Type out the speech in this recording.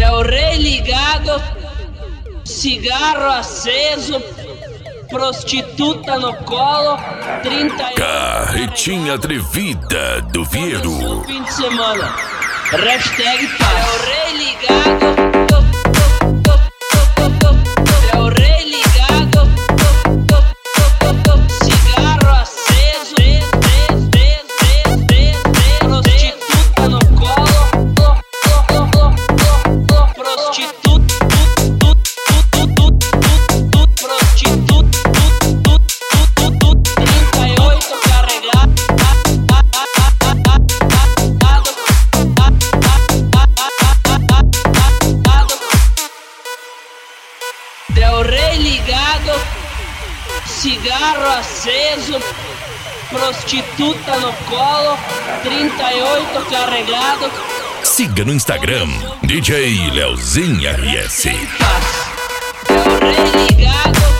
Del Rey ligado, cigarro aceso, prostituta no colo, 30 Carretinha atrevida do Vieiro. fim de semana. Hashtag paz. Del Rey ligado, Del Rey ligado, cigarro aceso, prostituta no colo, prostituta, prostituta, 38 carregado, Del Rey ligado, cigarro aceso, prostituta no colo, 38 carregado. Siga no Instagram, DJ Leozinho RS. Del Rey ligado.